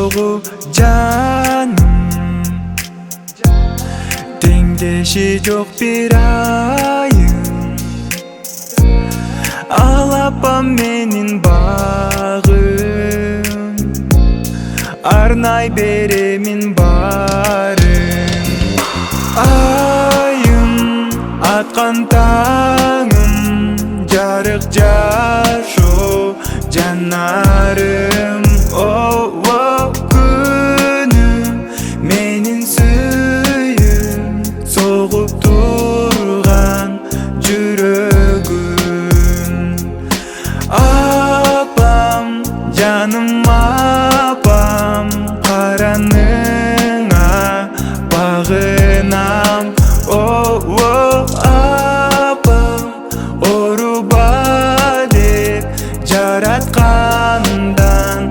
жогу жаным, теңдеши жок бир айым. Ал апам менин багым, арнай беремин барын. Айым аткан таңым, жарык жашоо жанарым. Күнүм менин сүйүм, согуп турган жүрөгүм. Апам, жаным апам, караныңа багынам. Апам, оруба деп жараткандан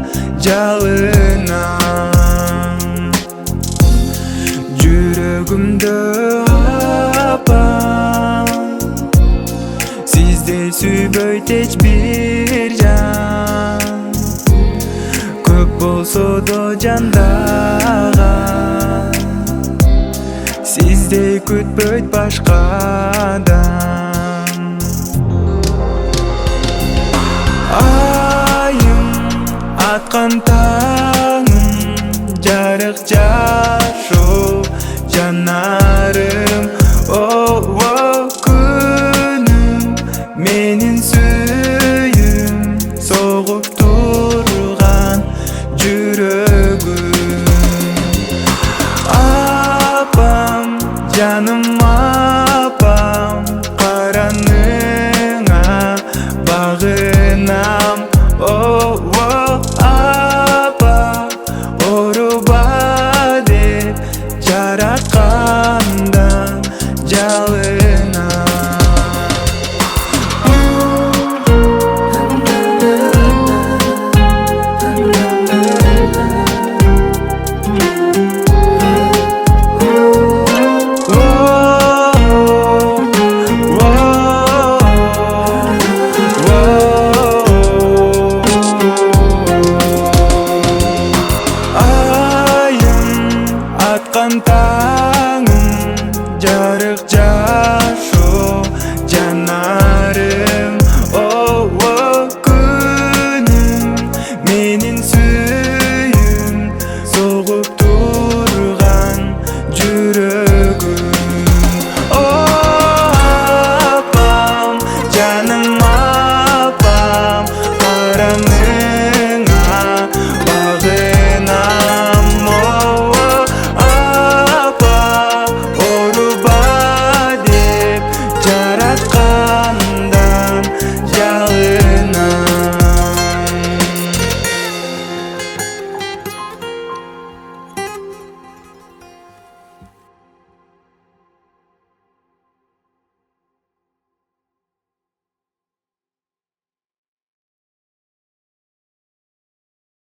жалынам. Жүрөгүмдө апам, сиздей сүйбөйт эч бир жан. Көп болсо да жандаган, сиздей күтпөйт башкадан. Айым аткан таңым, жарык